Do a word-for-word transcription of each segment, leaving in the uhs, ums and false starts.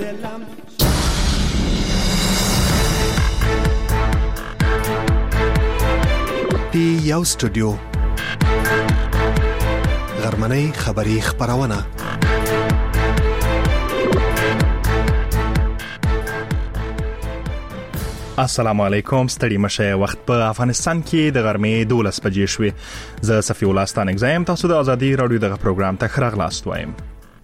پی یو سټوډیو غرمنۍ خبری خبرونه السلام علیکم. ستړي مشه. وخت په افغانستان کې د غرمې دولس بجې شوې. زه صفی الله ستانک زایم. تاسو د ازادي رادیو دغه پروګرام ته ښه راغلاست وایم.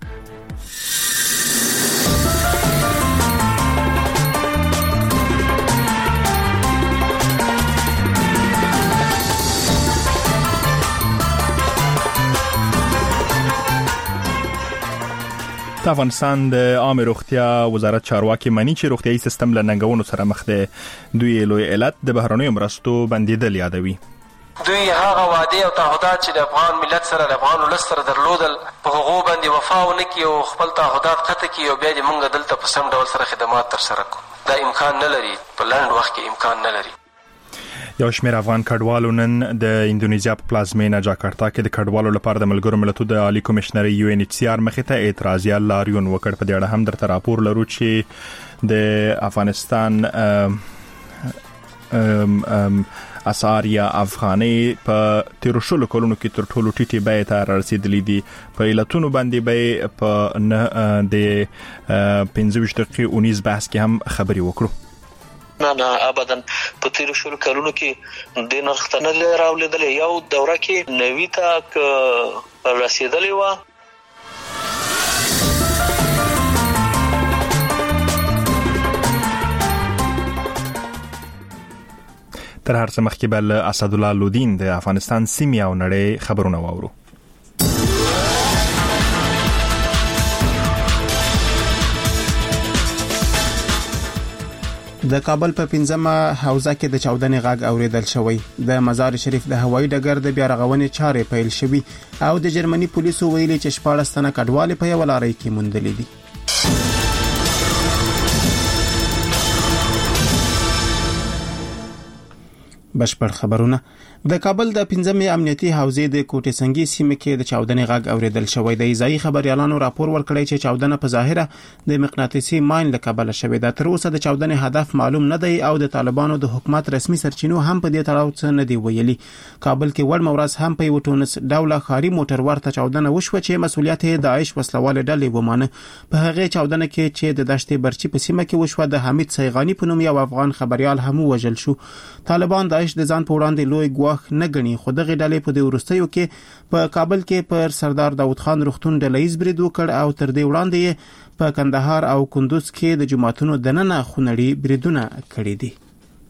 د افغانستان د عامه روغتیا وزارت چارواکي مني چې روغتيایي سیستم له ننګونو سره مخ دی. دوی لوی علت د بهرنیو مرستو بندیدل یادوي. دوی هغه وعده او تعهدات چې د افغان ملت سره د افغان ولس سره درلودل په هغو باندې وفا ونه کړي او خپل تعهدات قطع کړي او بیا دې موږ دلته په سم ډول سره خدمات ترسره کړو. دا امکان نه لري، په لنډ وخت کې امکان نه لري. یو شمېر افغان کډوالو نن د اندونیزیا په پلازمینه جاکارتا کې د کډوالو لپاره د ملګرو ملتونو د عالی کمشنر یو ان ایچ سی آر مخې ته اعتراضي لاریون وکړ. په دې اړه هم درته راپور لرو چې د افغانستان ام ام اسعار یا افغاني په تیر شلو کلونو کې تر ټولو ټیټه بیه ته رسیدلې دي. په علتونو باندې به په نه د پنځه ویشت دقیقې اونیز بحث کې هم خبري وکړو. نه نه ابدا په تیر شلو کلونو کې د نرخ ته نه راولېدل. یو دوره کې نوي ته رسیدلې و. تر هر څه مخکې بل اسد الله لودین د افغانستان سیمه او نړۍ خبرونه واورو. د کابل په پنځمه حوزه کې د چاودنې غږ اوریدل شوی. د مزار شریف د هوایي ډګر د بیا رغونې چارې پیل شوي او د جرمني پولیسو ویلي چې شپاړس تنه کډوال په یو لارۍ کې موندلې دي. بشپړ خبرونه. د کابل د پنځمې امنیتي حوزې د کوټې سنگي سیمه کې د چاودنې غږ اوریدل شوی. د ځایي خبريالانو راپور ورکړی چې چاودنه په ظاهره د مقناطیسي ماین له کبله شوې ده. تر اوسه د چاودنې هدف معلوم نه دی او د طالبانو د حکومت رسمي سرچینو هم په دې تړاو څه نه دی ویلي. کابل کې ور مورز هم په وټونس ډوله خاري موټر ورته چاودنه وشوه چې مسؤلیت یې داعش وسلواله ډلې ومانه. په هغه چاودنه کې چې د دشت برچی په سیمه کې وشوه د حمید سیغانی په نوم یو افغان خبريال هم وژل شو. طالبان داعش د ځان په وړاندې لوی ګواښ نه ګڼي خو دغه ډلې په دې وروستیو کې په کابل کې پر سردار داود خان روغتون ډلهیز برید وکړ او تر دې وړاندې په کندهار او کندوز کې د جماعتونو دننه خونړي بریدونه کړي دي.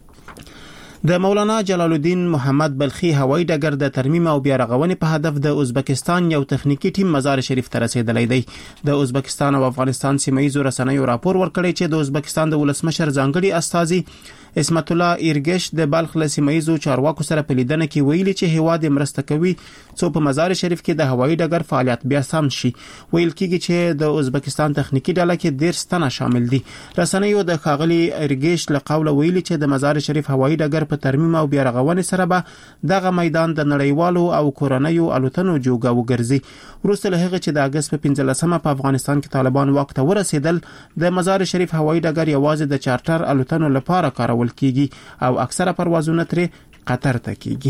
د مولانا جلال الدین محمد بلخي هوایي ډګر د ترمیم او بیا رغونې په هدف د ازبکستان یو تخنیکی ټیم مزار شریف ته رسیدلی دی. د ازبکستان او افغانستان سیمه‌یزو رسنیو راپور ورکړی چې د ازبکستان د ولسمشر ځانګړي استازي اسمت الله ایرګش د بلخ له سیمه‌یزو چارواکو سره په لیدنه کې ویلي چې هیواد مرسته کوي څو په مزار شریف کې د هوایي ډګر فعالیت بیا سم شي. ویل کېږي چې د ازبکستان تخنیکی ډله کې ډیر ستنه شامل دي. رسنیو د ښاغلي ایرګش له قوله ویلي چې د مزار شریف هوایي ډګر په ترمیم او بیا رغونې سره به دغه میدان د نړیوالو او کورنیو الوتنو جوګه وګرځي. وروسته له هغه چې د اگست په پنځلسمه په افغانستان کې طالبان واک ته ورسېدل د مزار شریف هوایي ډګر یوازې د چارټر الوتنو لپاره کارول کیږي او اکثره پروازونه ترې قطر ته کیږي.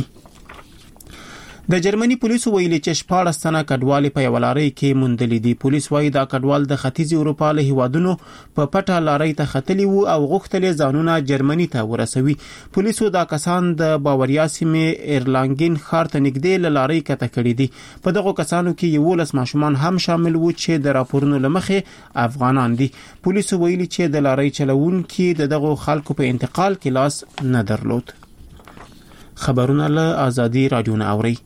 د جرمني پولیسو ویلي چې شپاړس تنه کډوال په یو لارۍ کې موندلې دي. پولیس وايي دا کډوال د ختیځ اروپا له هیوادونو په پټه لارۍ ته ختلي وو او غوښتل ځانونه جرمني ته ورسوي. پولیسو دا کسان د باوریا سیمې ایرلانګین ښار ته نږدې له لارۍ کته کړي دي. په دغه کسانو کې یولس ماشومان هم شامل وو چې د راپورونو لمخې افغانان دي. پولیسو ویلي چې د لارۍ چلوونکي د دغه خلکو په انتقال کې لاس نه درلود. خبرونه له ازادي رادیو نه اوري.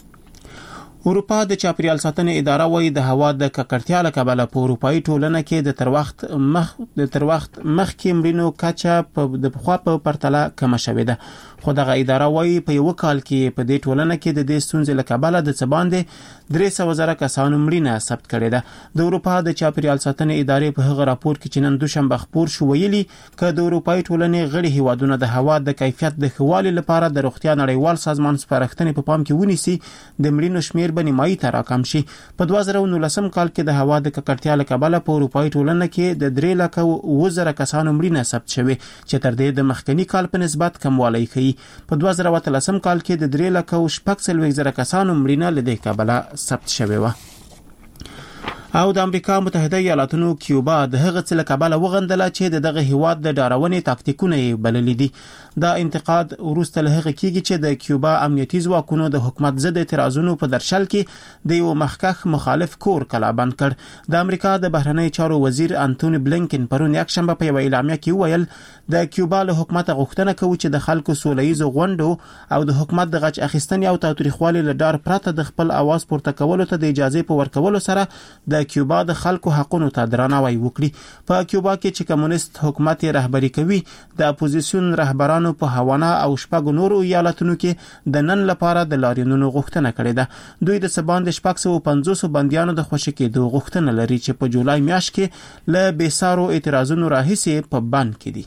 اروپا د چاپیریال ساتنې اداره وايي د هوا د ککړتیا له کبله په اروپאי ټولنه کې د تر وخت مخ د تر وخت مخکې مړینو کچه په د پخوا په پرتله کم شوې ده. خو دغه اداره وايي په یو کال کې په دې ټولنه کې د دې ستونزې له کبله د څه باندې درې سوه زره کسانو مړینه ثبت کړې ده. د اروپا د چاپیریال ساتنې ادارې په هغه راپور کې چې نن دوشنبه خپور شو ویلي چې د اروپאי ټولنې غړي هیوادونه د هوا د کیفیت د ښه والي لپاره د روغتیا نړیوال سازمان سپارښتنې په پام کې ونیسي د مړینو شمیر شمیر به نیمایي ته راکم شي. په دوه زره نولسم کال کې د هوا د ککړتیا له کبله په اروپایي ټولنه کې د درې لکه اووه زره کسانو مړینه ثبت شوې چې تر دې د مخکنی کال په نسبت کموالی ښیي. په دوه زره اتلسم کال کې د درې لکه شپږ څلوېښت زره کسانو مړینه له دې کبله ثبت شوې وه. او د امریکا متحده ایالاتونو کیوبا د هغه څه له کبله وغندله چې د دغه هیواد د ډارونې تاکتیکونه یې بللي دي. دا انتقاد وروسته له هغه کېږي چې د کیوبا امنیتي ځواکونو د حکومت ضد اعتراضونو په درشل کې د یو مخکښ مخالف کور کلابند کړ. د امریکا د بهرنی چارو وزیر انټونی بلینکن پرون یکشنبه په یوه اعلامیه کې وویل د کیوبا له حکومت غوښتنه کوي چې د خلکو سولهییزو غونډو او د حکومت د غچ اخیستنې او تاوتریخوالي له ډار پرته د خپل اواز پورته کولو ته د اجازه په ورکولو سره د کیوبا د خلکو حقونو ته درناوی وکړي. په کیوبا کې چې کمونیست حکومت رهبری کوي د اپوزیسیون رهبرانو په هاوانا او شپږ نورو ایالتونو کې د نن لپاره د لاریونونو غوښتنه کړې ده. دوی د سباند شپږ سوه پنځوس بندیانو د خوشي کېدو غوښتنه لري چې په جولای میاشت کې له بیسارو اعتراضونو راهیسې په بند کې دي.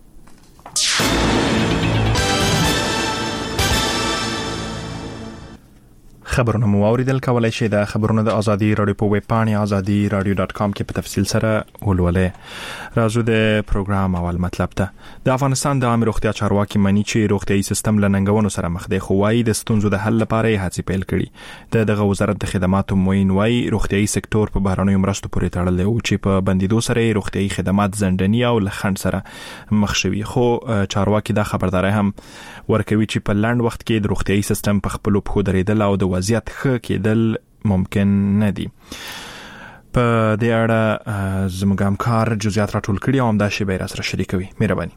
خبرونه مو اوریدل. کولای شئ د خبرونو د ازادي رادیو په ویب پاڼې ازادي رادیو ډاټ کام کې په تفصیل سره ولولئ. راځو د پروګرام اول مطلب ته. د افغانستان د عامه روغتیا چارواکي مني چې روغتيایي سیستم له ننګونو سره مخ دی، خو وايي د ستونزو د حل لپاره یې هڅې پیل کړي. د دغه وزارت د خدماتو معین وايي روغتيایي سکتور په بهرنیو مرستو پورې تړلی او چې په بندیدو سره روغتيایي خدمات زندنی او لخند سره مخ شوي. خو چارواکي دا خبرداري هم ورکوي چې په لاند وخت کې د روغتيایي سیستم په خپل پخو درېدل او د وضعیت ښه کېدل ممکن نه دي. په دې اړه زموږ همکار جزئیات راټول کړي او همدا شی به را سره شریکوي. مهرباني.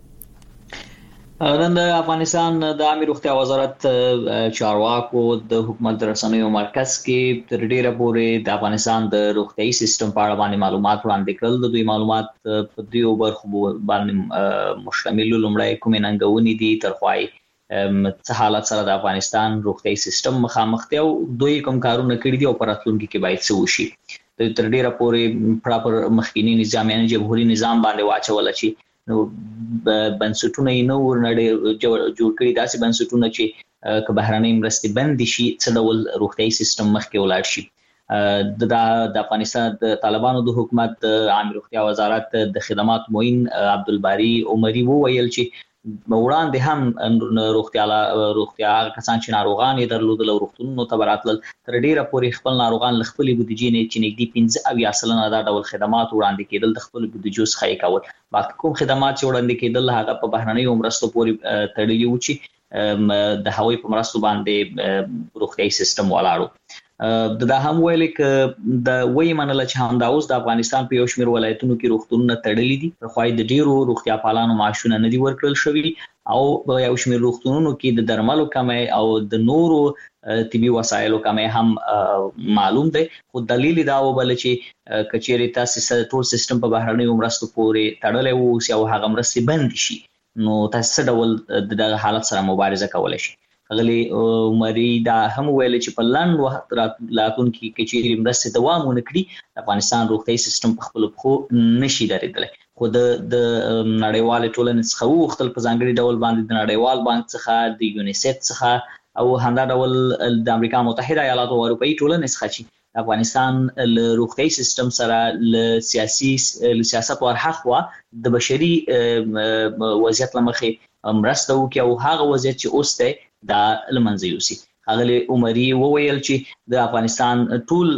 د افغانستان د عامه روغتیا وزارت چارواکو د حکومت رسنیو مرکز کې تر ډیره پورې د افغانستان د روغتيایي سیستم په اړه باندې معلومات وړاندې کړل. د دوی معلومات په دریو برخو باندې مشتمل لومړی کومې ننګونې دي تر خوای څه حالت سره د افغانستان روغتيایي سیستم مخامخ دی او دوی کوم کارونه کړي دي او په راتلونکي کې باید څه وشي. د تر ډیره پورې پراپر مخکینی نظام یعنی جمهوریت نظام باندې واچول شي. نو بنسټونه یې نو ورنډه جوړ کړي داسې بنسټونه چې که بهرنۍ مرستې بند شي څه ډول روغتيایي سیستم مخکې ولاړ شي. د د افغانستان د طالبانو د حکومت د عامه روغتیا وزارت د خدمات معین عبدالباری عمری وویل چې وړاندې هم روغتیا روغتیا کسان چې ناروغان یې درلودل او روغتونونو ته براتل تر ډیره پورې خپل ناروغان له خپل بودیجې نه چې نږدې پنځه اویا سلنه دا ډول خدمات وړاندې کېدل د خپل بودیجو څخه یې کول. باقي کوم خدمات چې وړاندې کېدل هغه په بهرنیو مرستو پورې تړلي وو چې د هوایي په مرستو باندې روغتيایي سیستم ولاړو. دا هم ویل ک د وی منل چې هم دا اوس د افغانستان په یو شمېر ولایتونو کې روغتونونه تړلي دي. په خوای د ډیرو روغتیا پالانو معاشونه نه دي ورکړل شوي او په یو شمېر روغتونونو کې د درملو کمه او د نورو طبي وسایلو کمه هم معلوم ده. خو دلیل دا وبل چې کچېری تاسو ټول سیستم په بهرنیو مرستو پورې تړلی وو او هغه مرستې بند شي نو تاسو ډول د حالت سره مبارزه کولای شي. غلی عمری دا هم ویل چې په لاند وخت راتلون کې کچېری مرستې دوام ونه کړي افغانستان روغتيایي سیستم په خپل خو نشي درېدلی. خو د د نړیوال ټولنې څخه وغوښتل په ځانګړي ډول باندې د نړیوال بانک څخه د یونیسف څخه او همدا ډول د امریکا متحده ایالاتو او اروپאי ټولنې څخه چې افغانستان له روغتيایي سیستم سره له سیاسي سیاست ورهخوا د بشري وضعیت لمخې مرسته وکړي او هغه وضعیت چې اوس دی دا لمنځه یوسي. هغه عمری وویل چې د افغانستان ټول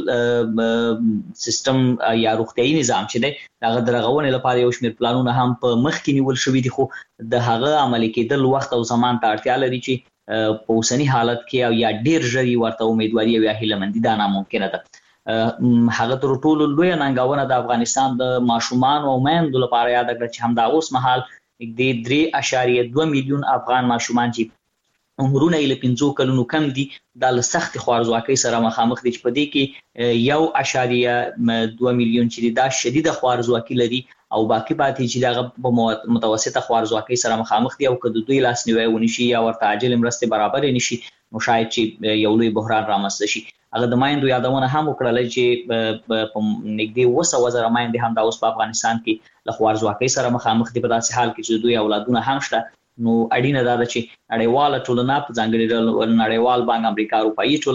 سیستم یا روغتيایي نظام چې دی هغه درغونې لپاره یو شمېر پلانونه هم په مخ کې نیول شوي دي خو د هغه عملي کېدل وخت او زمان ته اړتیا لري چې په اوسني حالت کې او یا ډیر ژر ورته امیدواري او هیلهمندي دا ناممکنه ده. هغه تر ټولو لوی ننګونه د افغانستان د ماشومان او میندو لپاره یاد کړ چې هم دا اوس مهال د درې اعشاریه دوه میلیون افغان ماشومان چې عمرونه یې له پنځو کلونو کم دي دا له سخت خوارزواکۍ سره مخامخ دي چې په دې کې یو اعشاریه دوه میلیون چې دا شدیده خوارزواکي لري او باقي پاتې چې دا په متوسطه خوارزواکۍ سره مخامخ دي او که د دوی لاسنیوی ونشي یا ورته عاجل مرستې برابر نشي نو شاید چې یو لوی بحران رامنځته شي. هغه د مایندو یادونه هم وکړل چې په نږدې اوه سوه زره مایندې هم دا اوس په افغانستان کې له خوارزواکۍ سره مخامخ دي په داسې حال کې چې دوی اولادونه هم شته. نو اړینه ده چې نړیواله ټولنه په ځانګړي ډول نړیوال بانک امریکا اروپאי ټولنه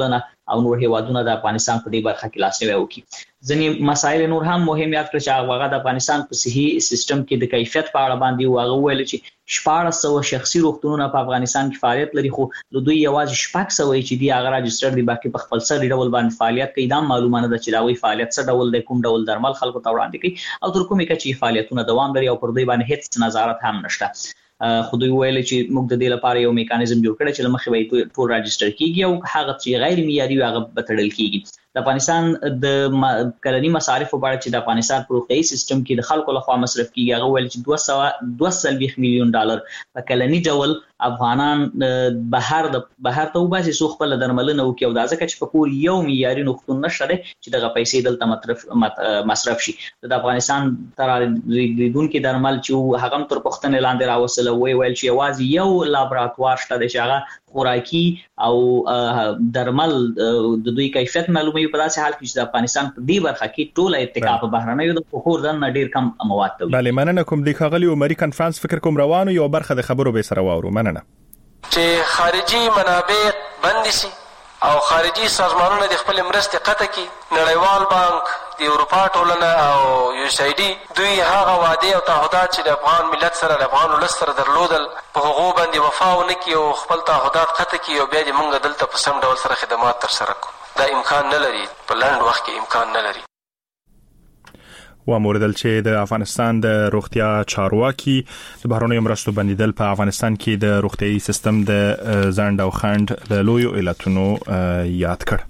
او نور هیوادونه د افغانستان په دې برخه کې لاسنیوي وکړي. ځینې مسایل نور هم مهم یاد کړ چې هغه د افغانستان په صحي سیستم کې د کیفیت په اړه باندې واغه ویل چې شپږ سوه شخصي روغتونونه په افغانستان کې فعالیت لري، خو له دوی یوازې شپږ سوه چې دی هغه راجستر دي، باقي په خپل سر ډول باندې فعالیت کوي. دا معلومه نه ده چې دا وی فعالیت څه ډول دی، کوم ډول درمل خلکو ته وړاندې کوي او تر کومه چې فعالیتونه دوام لري او پر دوی باندې هیڅ نظارت هم نشته. خو دوی ویل چې موږ د دې لپاره یو میکانیزم جوړ کړی چې لمخې به ټول راجستر کیږي او هغه چې غیر معیاري هغه به تړل کیږي. د افغانستان د کلنی مصارفو په اړه چې د افغانستان په روغتیايي سیستم کې د خلکو لخوا مصرف کیږي هغه ویل چې دوه سوه دوه سلويخ میلیون ډالر په کلنی ډول افغانان بهر د بهر ته وباسي سو خپل درملنه وکي او دا ځکه چې په کور یو معیاري نقطه نشته چې دغه پیسې دلته مصرف مصرف شي. د افغانستان تر لیدونکو درمل چې هغه تر پښتنه لاندې راوصله وی ویل چې یوازې یو لابراتوار شته چې هغه خوراکي او درمل د دوی کیفیت معلومي په داسې حال کې چې د افغانستان په دې برخه کې ټول اتکا په بهرنیو د فخور دن ډیر کم مواد توي. بله مننه کوم د خغلی عمري کانفرنس فکر کوم روانو یو برخه د خبرو به سره واورو. مننه چې خارجي منابع بند شي او خارجي سازمانونه د خپل مرستې قطع کړي. نړیوال بانک، د اروپا ټولنه او یو اس ای ډي دوی هغه وعده او تعهدات چې د افغان ملت سره د افغان ولس سره درلودل په هغو باندې وفا ونه کړي او خپل تعهدات قطع کړي او بیا دې موږ دلته په سم ډول سره خدمات ترسره کړو. دا امکان نه لري، په لنډ وخت کې امکان نه لري. و موردل چې د افغانستان د روغتیا چارواکي د بهرنیو مرستو بندیدل په افغانستان کې د روغتیايي سیستم د ځنډ او خنډ د لویو علتونو یاد کړ.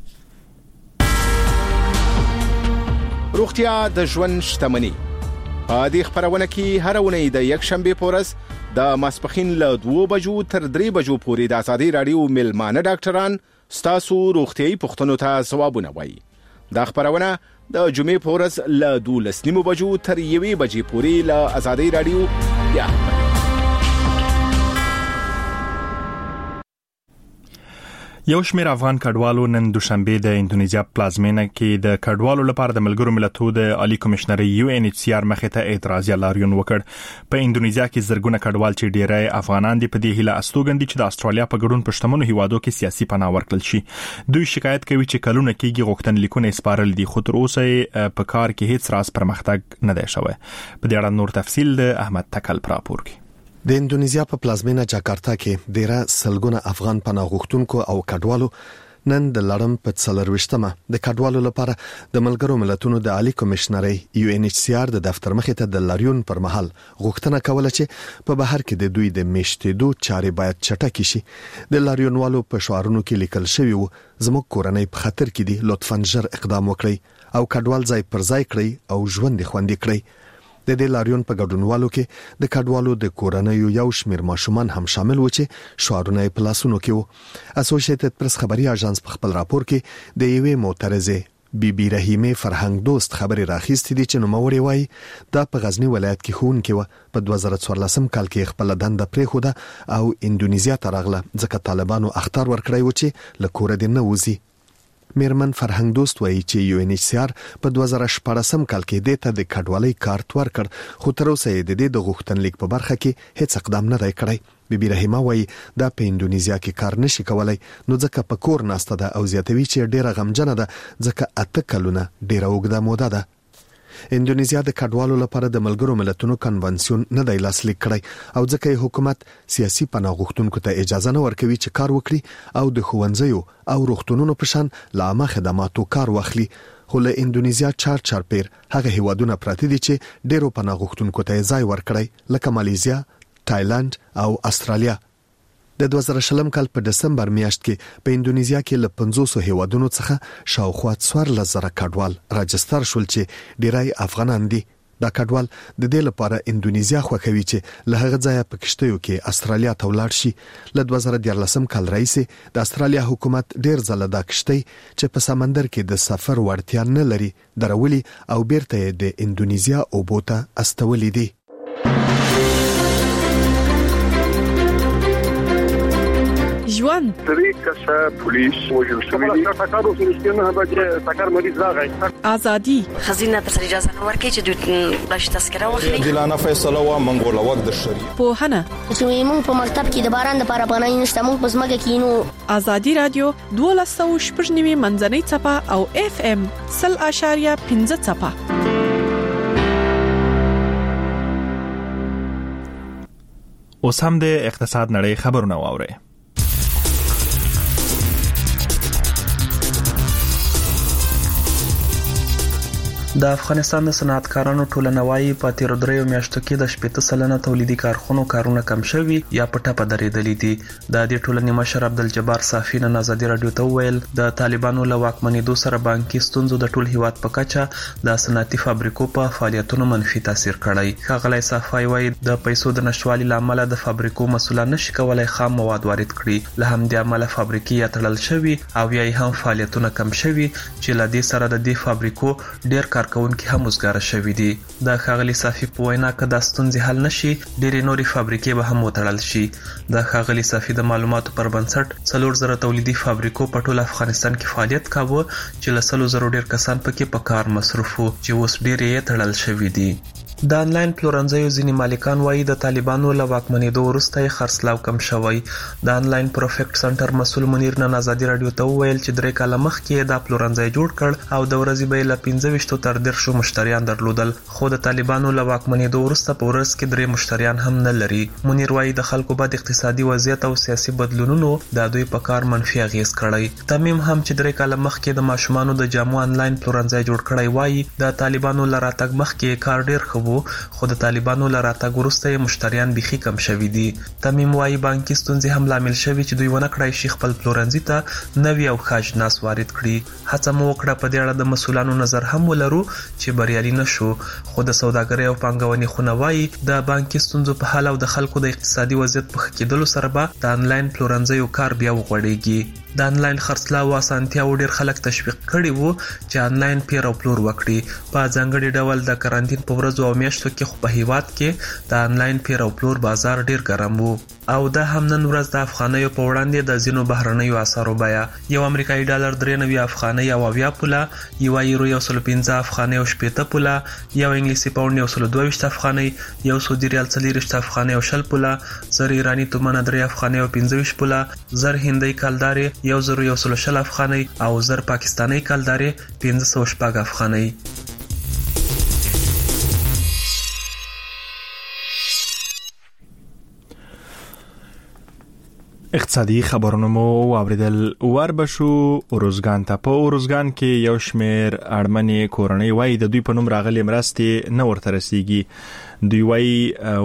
روغتیا د ژوند شتمني. په دې خبرونه کې هر ونې د یک شنبه پورز د ماسپخین له دوه بجو تر درې بجو پورې د ازادي رادیو ملمانه ډاکټران ستاسو روغتیايي پوښتنو ته ځوابونه وایي. دا خبرونه د جمعې پورز له دولس نیمو بجو تر یوې بجې پورې له ازادي رادیو بیا یو شمېر افغان کډوالو نن دوشنبه د اندونیزیا پلازمینه کې د کډوالو لپاره د ملګرو ملتونو د عالی کمشنر یو ان ایچ سی آر مخې ته اعتراضي لاریون وکړ. په اندونیزیا کې زرګونه کډوال چې ډیری افغانان دي په دې هیله استوګندي چې د استرالیا په ګډون پښتمنو هیوادو کې سیاسي پناه ورکړل شي. دوی شکایت کوي چې کلونه کېږي غوښتنلیکونه سپارل دي خو تر اوسه په کار کې هیڅ راز پرمختګ نه دی شوی. په دې اړه نور تفصیل د احمد تکل پراپور کې. د اندونیزیا په پلازمینه جاکارتا کې ډیره سلګونه افغان پناه غوښتونکو او کډوالو نن د لړم په څلرويشتمه د کډوالو لپاره د ملګرو ملتونو د عالی کمشنر یو ان ایچ سی آر د دفتر مخې ته د لاریون پر مهال غوښتنه کوله چې په بهر کې د دوی د میشتېدو چارې باید چټکې شي. د لاریونوالو په شعارونو کې لیکل شوی و زموږ کورنۍ په خطر کې دي، لطفاً ژر اقدام وکړئ او کډوال ځای پر ځای کړئ او ژوند خوندي کړئ. د دې لاریون په ګډونوالو کې د کډوالو د کورنۍ یو شمېر ماشومان هم شامل و چې شعارونه یې په لاسونو کې وو. اسوسییټډ پریس خبري اژانس په خپل راپور کې د یوې معترضه بی بی رحیمه فرهنګ دوست خبري راخیستې دي چې نوموړی وایي دا په غزنی ولایت کې ښوونکې و. په دوه زره څوارلسم کال کې خپل دنده پرېښوده او اندونیزیا ته راغله ځکه طالبانو اخطار ورکړی و چې له کوره دې نه وځي. میرمن فرهنګ دوست وایي چې یو ان ایچ سی آر په دوه زره شپږم کال کې د ته د کډوالۍ کارت ورکړ خو تر اوسه یې د دې د غوښتنلیک په برخه کې هیڅ اقدام نه دی کړی. بی بی رحیمه وایي دا په اندونیزیا کې کار نشي کولای نو ځکه په کور ناسته ده او زیاتوي چې ډیره غمجنه ده ځکه اته کلونه ډیره اوږده موده ده. اندونیزیا د کډوالو لپاره د ملګرو ملتونو کنونسیون نه دی لاسلیک کړی او ځکه حکومت سیاسي پناه غوښتونکو ته اجازه نه ورکوي چې کار وکړي او د ښوونځیو او روغتونونو په شان له عامه خدماتو کار واخلي. خو له اندونیزیا چار چار پیر هغه هیوادونه پراته دي چې ډیرو پناه غوښتونکو ته ځای ورکړي لکه مالیزیا، تایلند او استرالیا. د دوه زره شلم کال په دسمبر میاشت کې په اندونیزیا کې له پنځوس هیوادونو څخه شاوخوا څوارلس زره کډوال راجستر شول چې ډیری افغانان دي. دا کډوال د دې لپاره اندونیزیا خوښوي چې له هغه ځایه په کشتیو کې استرالیا ته ولاړ شي. له دوه زره دیارلسم کال راهیسې د استرالیا حکومت ډیر ځله دا کشتۍ چې په سمندر کې د سفر وړتیا نه لري درولي او بیرته د اندونیزیا اوبو ته استولې دي. ژوند درې کسه پولیس وژل شوی دي ټاکارو سره بچ ټاکار مریض راغی ازادي خزینه تر اجازه نه ورکړي چې د بلش تذکره واخلي دلانه فیصله و منګول وخت د شریعت په هنه چې موږ په مکتب کې د باران د لپاره پناه نشته موږ په سمګه کې نو ازادي رادیو دولسو شپږنیمه منځنۍ چپه او اف ام صفر اشاریه پنځه چپه. اوس هم د اقتصاد نړۍ خبرونه واورئ. د افغانستان د صنعتکارانو ټولنه وايي په تیر دریو میاشتو کې د شپږ سلنه تولیدي کارخونو کارونه کم شوي یا په ټاپه درېدلې دي. د دې ټولنې مشر عبدالجبار صافی نن ازادي رادیو ته وویل د طالبانو له واکمنېدو سره بانکي ستونزو د ټول هیواد په کچه د صنعتي فابریکو په فعالیتونو منفي تاثیر کړی. ښاغلی صافی وايي د پیسو د نشټوالي لامل د فابریکو مسؤلان نشي کولای خام مواد وارد کړي. له همدې امله فابریکې یا تړل شوي او یا هم فعالیتونه کم شوي چې له دې سره د دې فابریکو ډېر کارکونکي هم وزګار شوي دي. د ښاغلي صافی په وینا که دا ستونزې حل نشي ډېرې نورې فابریکې به هم وتړل شي. د ښاغلي صافی د معلوماتو پر بنسټ څلور زره تولیدي فابریکو په ټول افغانستان کې فعالیت کاوه چې له سلو زرو ډېر کسان پکې په کار مصروف وو چې اوس ډېرې یې تړل شوي دي. د انلاین پلورنځیو ځینې مالکان وایي د طالبانو له واکمنېدو وروسته یې خرڅلاو کم شوی. د انلاین پروفیکټ سنټر مسؤل منیر نن ازادي رادیو ته وویل چې درې کاله مخکې دا پلورنځی جوړ کړ او د ورځې به یې له پنځه ویشتو تر دېرشو مشتریان درلودل، خو د طالبانو له واکمنېدو وروسته په ورځ کې درې مشتریان هم نه لري. منیر وایي د خلکو بد اقتصادي وضعیت او سیاسي بدلونونو د دوی په کار منفي اغیز کړی. تمیم هم چې درې کاله مخکې د ماشومانو د جامو انلاین پلورنځی جوړ کړی وایي د طالبانو له راتګ مخکې کار ډېر ښه خو د طالبانو له راتګ وروسته یې مشتریان بیخي کم شوي دي. تمیم وایي بانکي ستونزې هم لامل شوي چې دوی ونه کړای شي خپل پلورنځي ته نوي او ښه اجناس وارد کړي. هڅه مو وکړه په دې اړه د مسؤلانو نظر هم ولرو چې بریالي نه شو، خو د سوداګرۍ او پانګونې خونه وایي د بانکي ستونزو په حال او د خلکو د اقتصادي وضعیت په ښه کېدلو سره به د انلاین پلورنځیو کار بیا وغوړېږي. د انلاین خرڅلاو اسانتیاو ډېر خلک تشویق کړي وو چې انلاین پیر او پلور وکړي. په ځانګړي ډول د کرانتین په ورځو او میاشتو کې خو په هیواد کې د انلاین پیر او پلور بازار ډېر ګرم وو او دا هم نن ورځ د افغانیو په وړاندې د ځینو بهرنیو اسعارو بیه یو امریکایي ډالر درې نوي افغانۍ او اویا پوله، یو یورو یو سل پنځه افغانۍ او شپېته پوله، یو انګلیسي پاونډ یو سل دوه ویشت افغانۍ، یو سعودي ریال څلېرویشت افغانۍ او شل پوله، زر ایراني تومنه درې افغانۍ او پنځه ویشت پوله، زر هندۍ کلدارې یو زر یو سل شل افغانۍ او زر پاکستاني کلدارې پنځه سوه شپږ افغانۍ. اقتصادي خبرونه مو واوریدل. وربشو اورزګان ته په اورزګان کې یو شمیر اړمنې کورنۍ وایي د دوی په نوم راغلي مرستې نه ورته رسیږي. دوی وایي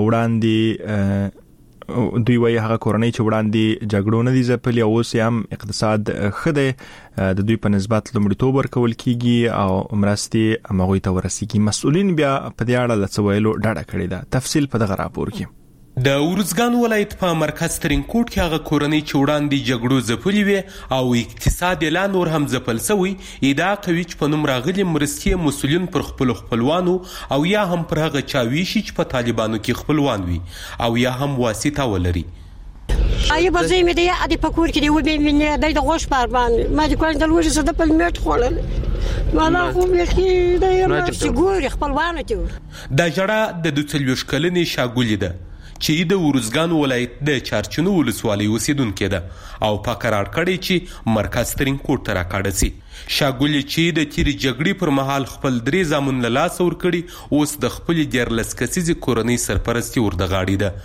وړاندې دوی وایي هغه کورنۍ چې وړاندې جګړو نه دي ځپلي او اوس هم اقتصاد ښه دی د دوی په نسبت لومړیتوب ورکول کیږي او مرستې هغوی ته ورسیږي. مسؤلین بیا په دې اړه له څه ویلو ډډه کړې ده. تفصیل په دغه راپور کې. د اورزګان ولایت په مرکز ترینکوټ کې هغه کورنۍ چې وړاندې جګړو ځپلي وي او اقتصاد یې لا نور هم ځپل شوی ادعا کوي چې په نوم راغلي مرستې مسؤلین پر خپل خپلوانو او یا هم پر هغه چا ویشي چې په طالبانو کې خپلوان وي او یا هم واسطه ولري. آیا بزای می دی ادي پکور کې دی و به مینه د غوښ پر باندې ما د کوین د لوجه صد په میټ خولل مالا خو به کې د یو شګور خپلوان ته د جړه د دوتلوش کلنې شاګولې ده چې د اورزګان ولایت د چارچنو ولسوالۍ اوسیدونکې ده او په قرار کړی چې مرکز ترینکوټ ته راکاږي سي. شاګولې چې د تیری جګړې پر مهال خپل درې زامن له لاس ور کړی اوس د خپل دیارلس کسیزې کورنۍ سرپرستی ور د غاړي ده.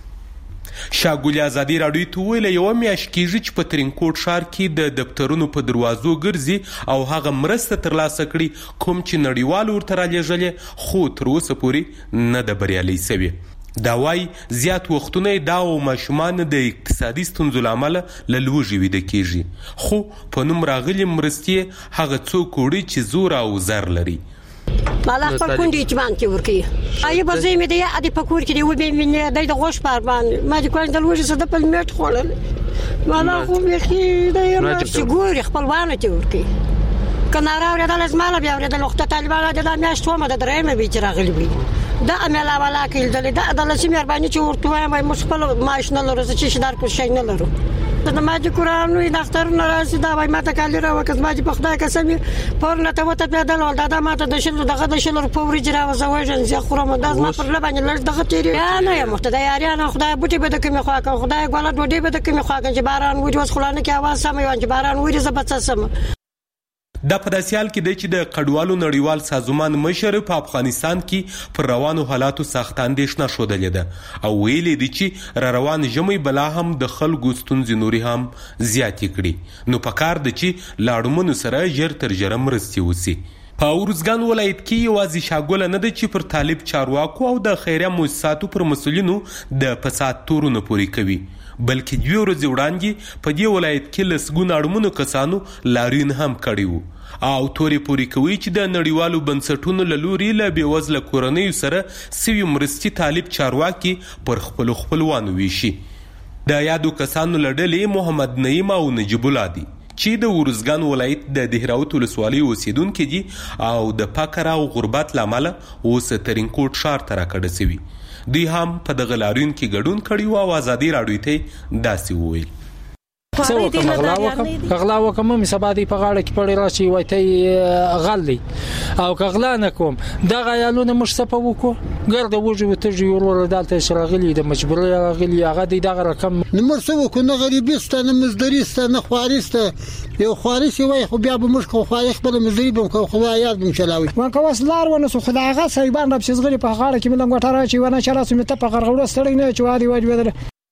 شاګولې ازادي راډیو ته ویل یو میاشت کېږي چې په ترینکوټ ښار کې د دفترونو په دروازو ګرځي او هغه مرسته ترلاسه کړي کوم چې نړیوال ورته رالیږلې خو تر اوسه پورې نه ده بریالۍ سوې. دا وایي زیات وختونه دا او ماشومان د اقتصادي ستونزو له امله له لوږې ویده کېږي خو په نوم راغلي مرستې هغه څوک وړي چې زور او زر لري. مالا خپل کونډې اطمینان کې ورکوي. آیا به زه مې دی ادي پکور کې دی و به مینه د غوښ پر باندې ما د کوین د لوجه صد په میټ خولل مالا خو به کې د یو شګور خپلوان ته ورکوي. کناره ورته لازم مالا بیا ورته وخت طالبان د میاشتو مده درېمه به چې راغلي وي دا عمل ولا کېدل دا د لاسي مهرباني چې ورته وایم مې خپل ماشین لرو چې شدار کو شي نه لرو د ماجی قران وي دفتر نه راشي دا وای ماته کالی را وکړ ماجی په خدای قسم پر نه ته وته پیدا ول دا ماته د شل دغه د شل په ورځ را وځوژن زه خورم داس ما پر لبانه لږ دغه تیری یا نه یم ته د یاریانه خدای بوټي به د کوم خوا کا خدای ګول ډوډۍ به د کوم خوا کا چې باران وځي وس خلانه کې आवाज سم یو چې باران وځي زبڅ سم. دا په داسې حال کې دی چې د کډوالو نړیوال سازمان مشر په افغانستان کې پر روانو حالاتو سخت اندېښنه ښودلې ده او ویلي دي چې را روان ژمی بلا هم د خلکو ستونزې نورې هم زیاتې کړي نو پکار ده چې له اړمنو سره ژر تر ژره مرستې وسي. په ارزګان ولایت کې یوازې شاګوله نه ده چې پر طالب چارواکو او د خیریه مؤسساتو پر مسؤلینو د فساد تورونه پورې کوي بلکې دوی ورځې وړاندې په دې ولایت کې لسګونه اړمنو کسانو لاریون هم کړی وو او تورې پورې کوي چې د نړیوالو بنسټونو له لوري له بېوزله کورنیو سره سوي مرستې طالب چارواکي پر خپلو خپلوانو ویشي. د یادو کسانو له ډلې محمد نعیم او نجیب الله دي چې د ارزګان ولایت د دهراوت ولسوالۍ اوسیدونکي دي او د فقر او غربت له امله اوس ترینکوټ ښار ته راکډه سوي. دوی هم په دغه لاریون کې ګډون کړی او ازادي راډیو ته داسې وویل څه وکم غلا وکم غلا وکم مې سبا دی په غاړه کې پړې راشي وای ته غلي او غلا نه کوم دغه یالونه مش صفه وکړو ګرد وجو ته جوړول دالته شرغلي د مجبوري غلي هغه دی دغه رقم نمر څه وکړو نه غریبسته نه مزدریسته نه خوارسته یو خوارسي وای خو بیا به مش خو خواري خپل مزدری به خو خدای یاد بم چلاوي وان کو وسلار ونه سو خدای هغه سایبان رب شزغلي په غاړه کې ملنګ وټاره چی ونه چراسو مته په غرغړو ستړی نه چواري وای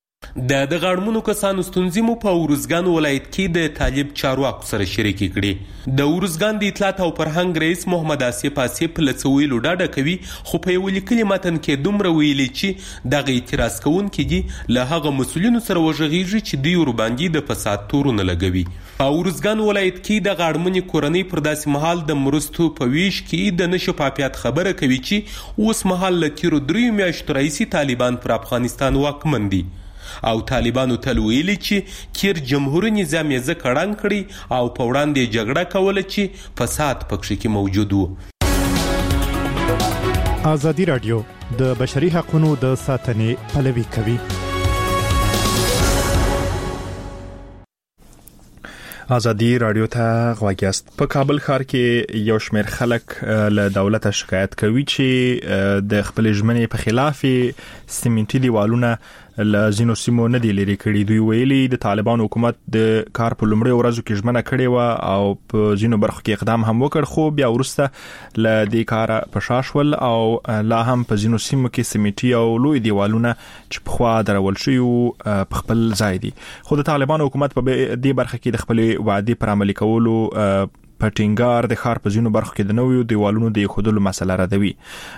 د دغه اړمنو کسانو ستونزې مو په ارزګان ولایت کې د طالب چارواکو سره شریکې کړې. د ارزګان د اطلاعات او فرهنګ رئیس محمد آصف آصف له څه ویلو ډاډه کوي خو په یو لیکلي متن کې دومره ویلي چې دغه اعتراض کوونکي دي له هغه مسؤلینو سره وژغېږي چې دوی ورباندې د فساد تورونه لګوي. په ارزګان ولایت کې د اړمنې کورنۍ پر داسې مهال د مرستو په ویش کې د نشفافیت خبره کوي چې اوس مهال له تیرو دریو میاشتو راهیسې طالبان پر افغانستان واکمن دي او طالبانو تل ویلي چې کیر جمهوریت نظام یې ځکه ړنګ کړي او په وړاندې جګړه کوله چې فساد پکښې کې موجود و. ازادي راډیو د بشري حقوقو د ساتنې پلوي کوي. ازادي راډیو ته غواګیاست. په کابل ښار کې یو شمېر خلک له دولت شکایت کوي چې د خپل ژمنې په خلاف سیمنټي دیوالونه له ځینو سیمو نه دی لري کړي. دوی ویلي د طالبان حکومت د کار په لومړي ورځو کې ژمنه کړې و او په ځینو برخو کې اقدام هم وکړ خو بیا وروسته له دې کاره په شا شول او لا هم په ځینو سیمو کې سیمنټي او لوی دیوالونه چې پخوا درول شوي په خپل ځای دي. خو د طالبان حکومت په دې برخه کې د خپل وعدې پر عملي کولو په ټینګار د ښار په ځینو برخو کې د نویو دیوالونو د ایښودلو مسله ردوي.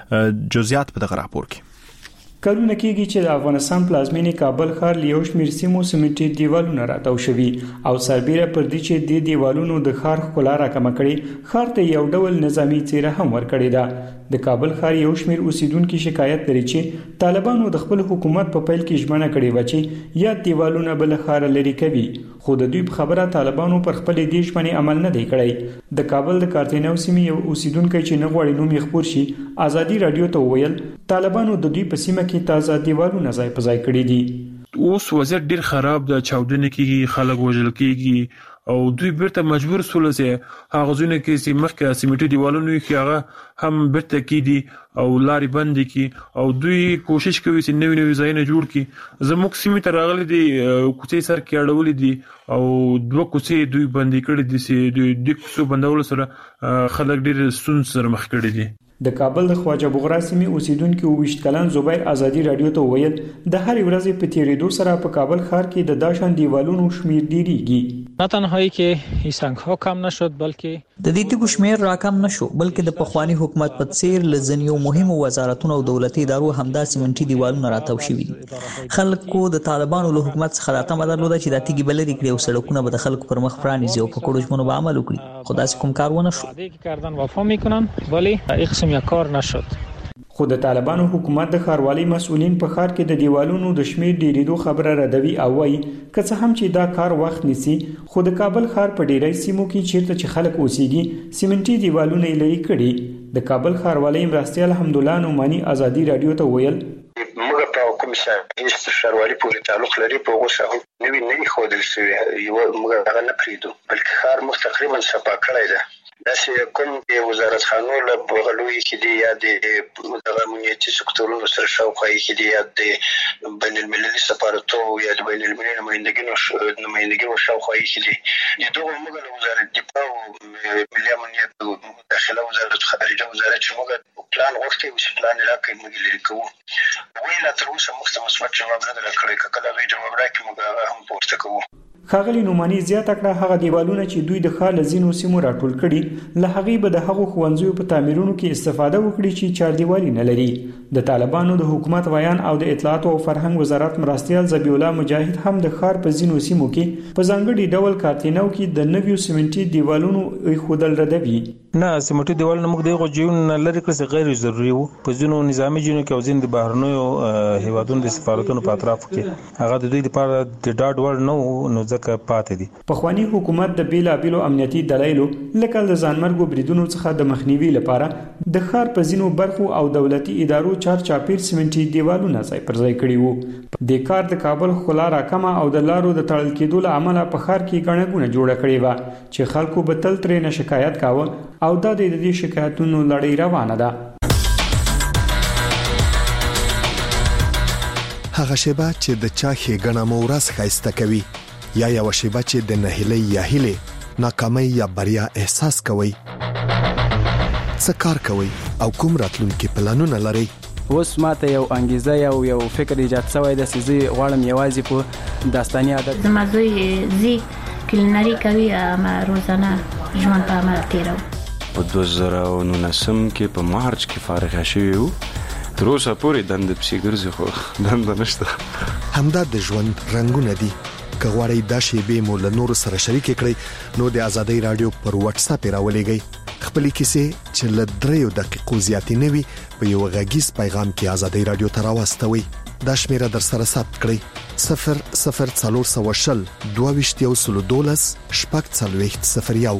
جزئیات په دغه راپور کې. کلونه کېږي چې د افغانستان پلازمینې کابل ښار له یو شمېر سیمو سیمنټي دیوالونه راتاو شوي او سربیره پر دې چې د دیوالونو د ښار ښکلا راکمه کړې ښار ته یو ډول نظامي څیره هم ورکړې ده. د کابل ښار یو شمېر اوسیدونکو شکایت لري چې طالبانو د خپل حکومت په پیل کې ژمنه کړې و چې یا دیوالونه بل ښار لري کوي خو د دوی په خبره طالبانو پر خپل دې ژمنې عمل نه دی کړی. د کابل د کارتینو سیمې یو اوسیدونکو چې نه غواړي نوم یې خپور شي ازادي رادیو ته وویل طالبانو د دوی په سیمه کې تازه دیوالونه ځای په ځای کړي دي. اوس وضعیت ډیر خراب ده، چاودنې کیږي، خلک وژل کیږي او دوی بیرته مجبور سول چې هغه ځونه کې چې مخکې سیمټي دیوالونه کې هغه هم بیرته کیدي او لارې بند کی او دوی کوشش کوي چې نوې نوې ځایونه جوړ کړي. زموږ سیمې ته راغلي دي کوڅې سر کې اړولې دي او دوه کوڅې دوی بندي کړې دي چې د کوڅو بندول سره خلک ډیر ستونزې سره مخ کړي دي. د کابل د خواجه بغرا سیمې اوسیدونکو ویشت کلن زبیر ازادي رادیو ته ویل د هر ورځې په تیریدو سره په کابل ښار کې د داشان دیوالونو شمیر ډیریږي. نه تنهایی که هیڅ ها کم نشد بلکې د دې ټکو شمیر راکم نشو بلکې د پخوانی حکومت په څیر لزنیو مهمو وزارتونو او دولتي ادارو همدا سیمنټي دیوالونه راتاو شوي دي. خلکو د طالبانو له حکومت څخه راته درلوده چې د تیګي بلري کړي او سړکونه به د خلکو پر مخ پرانیزي او په کوډو ژمنو به عمل وکړي. خو داسې کوم کار ونه شو. دې کاردان وفا میکنن ولی اقسم یا کار نشد. خو د طالبانو حکومت د ښاروالۍ مسؤلین په ښار کې د دیوالونو د شمیر ډیریدو خبره ردوي او وايي که څه هم چې دا کار وخت نیسي خو د کابل ښار په ډیری سیمو کې چیرته چې خلک اوسېږي سیمنټي دیوالونه یې لري کړي. د کابل ښاروالۍ مرستیال حمدالله نعماني ازادي رادیو ته ویل موږ په کوم چې ښاروالي پورې تعلق لري په هغو ساحو نوي نه دي ښودل شوي یو موږ هغه نه پرېږدو بلکې ښار موږ تقریبا صفا کړی ده. داسې کوم د وزارتخانو له بغلوي کې دي یا د دغه امنیتي سکتورونو سره شاوخوا کې دي یا د بین المللي سفارتو یا د بین المللي نمایندګانو نمایندګیو شاوخوا کې دي. د دغو موږ له وزارت دفاع او ملي امنیت او داخله وزارت خارجه وزارت چې موږ پلان غوښتي او چې پلان یې راکړی موږ لري کوو. وایي لا تر اوسه موږ ته مثبت جواب نه دی راکړی. که کله هغوی جواب راکړي موږ هغه هم پورته کوو. ښاغلي نعماني زیاته کړه هغه دیوالونه چې دوی د ښار له ځینو سیمو راټول کړي له هغې به د هغو ښوونځیو په تعمیرونو کې استفاده وکړي چې چاردیوالي نه لري. د طالبانو د حکومت ویان او د اطلاعات او فرهنګ وزارت مرستیال ذبیح الله مجاهد هم د ښار په ځینو سیمو کې په ځانګړي ډول کارتینو کې د نویو سیمنټي دیوالونو ایښودل ردوي. نه سیمنټي دیوالونه موږ دغه جیون لري کړی غیر ضروري وو. په ځینو نظامی جنو کې او ځین د بهرنیو هیوادونو د سفارتونو په اطرافو کې هغه د دوی لپاره د ډاډ وړ نه وو نو ځکه پاتې دي. پخوانی حکومت د بیلابیلو امنیتي دلایلو لکه د ځانمرګو بریدونو څخه د مخنیوي لپاره د ښار په ځینو برخو او دولتي ادارو چار چاپیر سیمنټي دیوالونه ځای پر ځای کړي وو. د کار د کابل ښکلا راکمه او د لارو د تړل کېدو له امله په ښار کې ګڼه ګوڼه جوړه کړې وه چې خلکو به تل ترې نه شکایت کاوه او دا د دې شکایتونو لړۍ روانه ده. هغه شیبه چې د چا ښېګڼه مو ورځ ښایسته کوي یا یو شیبه چې د نهیلۍ یا هیلې ناکامۍ یا بریا احساس کوي. څه کار کوي او کوم راتلونکي پلانونه لري؟ اوس ماته یو انګیزه یو یو فکر ایجاد شوی د سيزي غواړم یوازې په داستاني عادت زما زوی زی کلینری کوي ما روزانه ژوند په عمل تیرو. په دوه زره او نولسم کې په مارچ کې فارغ شوی وو. تر اوسه پورې دند پسې ګرځي خو دند نشته. همدا د ژوند رنگونه دي. که غواړئ دا شیبې مو له نورو سره شریک کړئ نو د ازادۍ رادیو پر واتس اپ راولېږئ. خپلې کیسې چې له دریو دقیقو زیاتې نه وي په یو غږیز پیغام کې ازادۍ رادیو ته راواستوئ. دا شمیره در سره ثبت کړئ صفر صفر څلور سوه شل دوه ویشت یو سلو دولس شپږ څلوېښت صفر یو.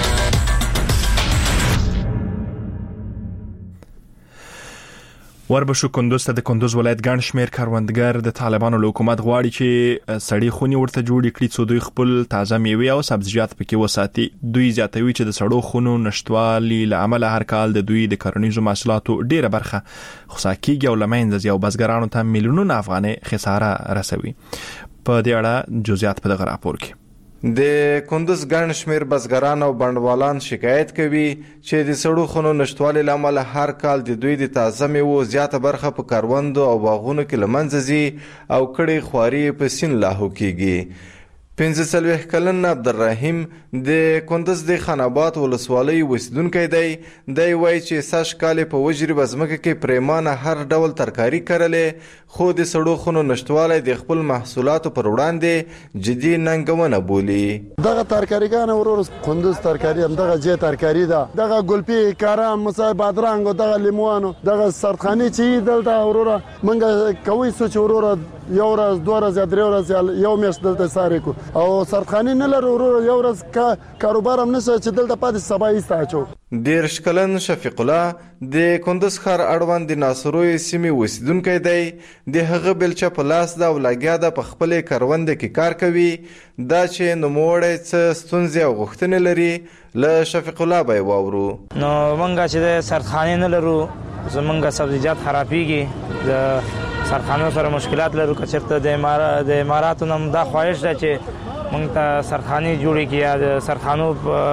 وربشو کندوز ته د کندوز ولایت ګڼ شمیر کاروندګر د طالبانو له حکومت غواړي چې سړې خونې ورته جوړې کړي څو دوی خپل تازه میوې او سبزیجات پکې وساتي. دوی زیاتوي چې د سړو خونو نشټوالي له امله هر کال د دوی د کرنیزو محصولاتو ډیره برخه خصا کیږي او لمنځه ځي او بزګرانو ته میلیونونه افغانۍ خساره رسوي. په دې اړه جزئیات په دغه راپور کې. د کندوز ګڼ شمیر بزګران او بڼوالان شکایت کوي چې د سړو خونو نشټوالي لامل هر کال د دوی د تازه میوو زیاته برخه په کاروندو او باغونو کې لمنځه ځي او کړي خواري په سین لاهو کیږي. پنځه څلوېښت کلن عبدالرحیم د کندوز د خاناباد ولسوالۍ اوسیدونکی دی. دی وایي چې سږ کال په وجري بزمکه کې پریمانه هر ډول ترکاري کرلې خو د سړو خونو نشټوالی د خپل محصولاتو پر وړاندې جدي ننګونه بولي. دغه ترکاریګان ورور کندوز ترکاری هم دغه جې ترکاری ده دغه ګلپي کارام مصای بادرنګ او دغه لیموانو دغه سردخاني چې دلته ورور منګه کوي سوچ ورور یو ورځ دوه ورځې درې ورځې یو میاشت دلته ساري کو او سردخاني نه لرو ورور یو ورځ کا کاروبار هم نشته چې دلته پاتې سبا ایسته اچو. دیرش کلن شفیق الله د کندوز ښار اړوند د ناصروي سیمې اوسیدونکی دی. د هغه بلچه په لاس ده او لګیا ده په خپلې کرونده کې کار کوي. دا چې نوموړی څه ستونزې او غوښتنې لري له شفیق الله به یې واورو. نو موږ چې د سردخانې نه لرو زموږ سبزیجات خرابېږي د سرخانو سره مشکلات لرو. که چېرته د امارات د اماراتو نه دا خواهش ده چې موږ ته سرخانې جوړې کړي یا د سرخانو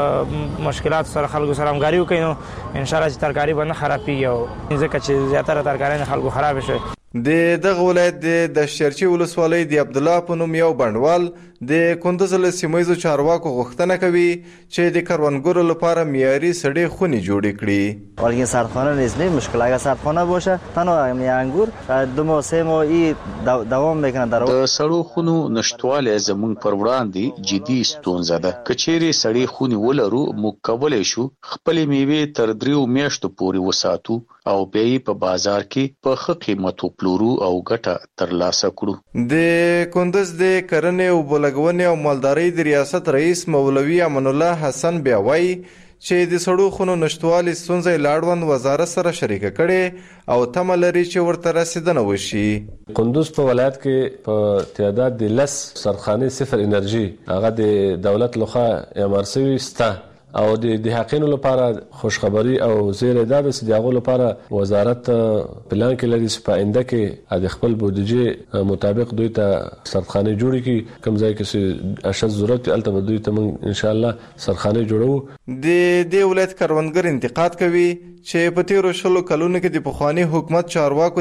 په مشکلاتو سره خلکو سره همکاري وکړي نو انشاءالله چې ترکاري به نه خرابېږي او ځکه چې زیاتره ترکارۍ نه خلکو خرابې شوې. د دغه ولایت د دشترچی ولسوالۍ د عبدالله په نوم یو بڼوال د کندوز له سیمه چارواکو غوښتنه کوي چې د کروندګرو لپاره معیاري سړې خونې جوړې کړي. ولی سردخانه نیست نه مشکل اگر سردخانه باشه تنها می انگور دو ماه سه ماه ای دوام میکنه در د سړو خونو نشټواله زمونږ پر وړاندې جدي ستونزه ده. کچېری سړې خونې ولرو موږ کولای شو خپل میوې تر دریو میاشتو پورې وساتو او بیا په بازار کې په ښه قیمت وپلورو او ګټه ترلاسه کړو. د کندوز د کرنې او بلګونې او مالدارۍ د ریاست رئیس مولوي امان الله حسن بیا وایي چې د سړو خونو نشټوالي ستونزې لاړوند وزارت سره شریکه کړي او تمه لري چې ورته رسیدنه وشي. کندوز په ولایت کې په تعداد د لس سرخانه صفر انرژي هغه د دولت لخوا امر شوی ستا او د د حقینو لپاره خوشخبری او زیره ده چې دغه لپاره وزارت پلان کې لري چې په انده کې د خپل بودیجه مطابق دوی ته سرخانه جوړي کی کوم ځای کې چې اشد ضرورت الته دوی ته ان شاء الله سرخانه جوړو. د د ولایت کروندګر انتقاد کوي چې په تیرو شلو کلونو کې د پخوانی حکومت چارواکو